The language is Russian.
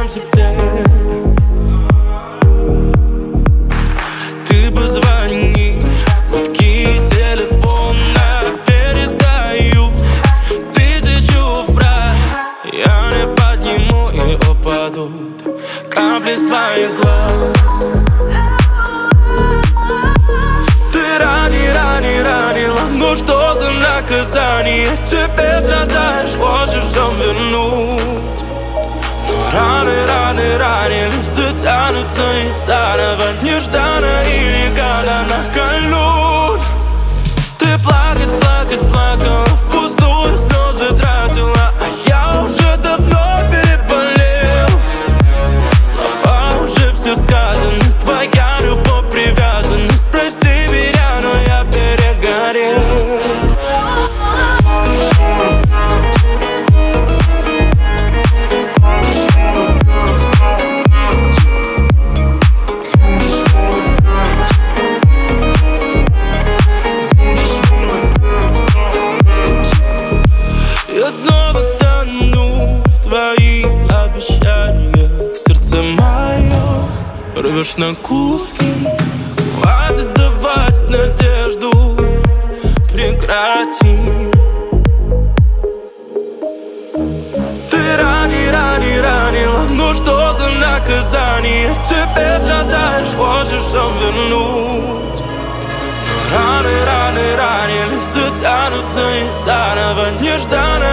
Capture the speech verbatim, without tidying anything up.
сам себе. Ты позвони, гудки телефона передаю тысячу фраз. Я не подниму и упадут капли с твоих глаз. Ты рани, рани, ранила, ну что за наказание? Теперь страдаешь, хочешь все вернуть. Но раны, раны, ранили, затянутся и заново нежданно и реально наколют. Ты плакать, плакать, плакала, впустую слезы тратила, а я уже давно переболел. Слова уже все сказаны, твоя любовь, привязанность. Прости меня, но я перегорел. Я снова тону в твоих обещаниях. Сердце мое рвешь на куски. Хватит давать надежду, прекрати. Ты рани, рани, ранила, ну что за наказание? Теперь страдаешь, хочешь все вернуть. Раны, раны, ранили, затянутся и заново нежданно